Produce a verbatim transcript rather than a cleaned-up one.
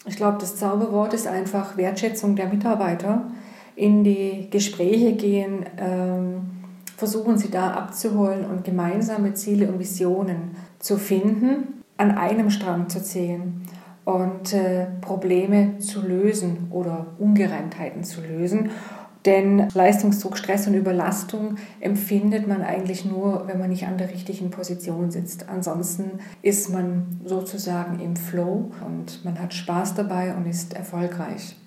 Ich glaube, das Zauberwort ist einfach Wertschätzung der Mitarbeiter. In die Gespräche gehen, ähm, versuchen sie da abzuholen und gemeinsame Ziele und Visionen zu finden, an einem Strang zu ziehen und äh, Probleme zu lösen oder Ungereimtheiten zu lösen. Denn Leistungsdruck, Stress und Überlastung empfindet man eigentlich nur, wenn man nicht an der richtigen Position sitzt. Ansonsten ist man sozusagen im Flow und man hat Spaß dabei und ist erfolgreich.